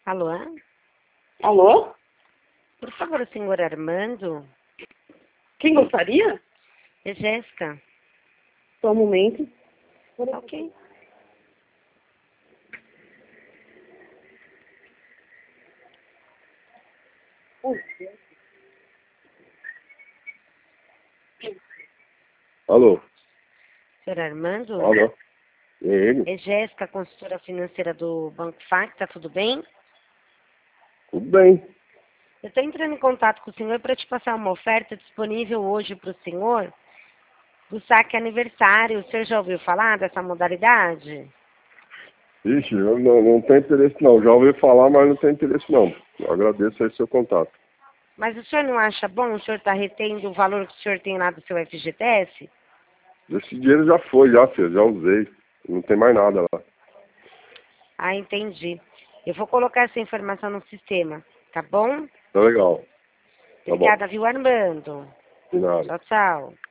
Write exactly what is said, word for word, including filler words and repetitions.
Alô? Alô? Por favor, o senhor Armando? Quem gostaria? É Jéssica. Só um momento. Ok. Alô? Senhor Armando? Alô? É ele? É Jéssica, consultora financeira do Banco F A C, tá tudo bem? Tudo bem. Eu estou entrando em contato com o senhor para te passar uma oferta disponível hoje para o senhor do saque aniversário. O senhor já ouviu falar dessa modalidade? Ixi, eu não, não tenho interesse não. Já ouvi falar, mas não tenho interesse não. Eu agradeço aí seu contato. Mas o senhor não acha bom o senhor estar retendo o valor que o senhor tem lá do seu F G T S? Esse dinheiro já foi, já, filho. Já usei. Não tem mais nada lá. Ah, entendi. Eu vou colocar essa informação no sistema, tá bom? Tá legal. Tá bom. Obrigada, viu, Armando? De nada. Tchau, tchau.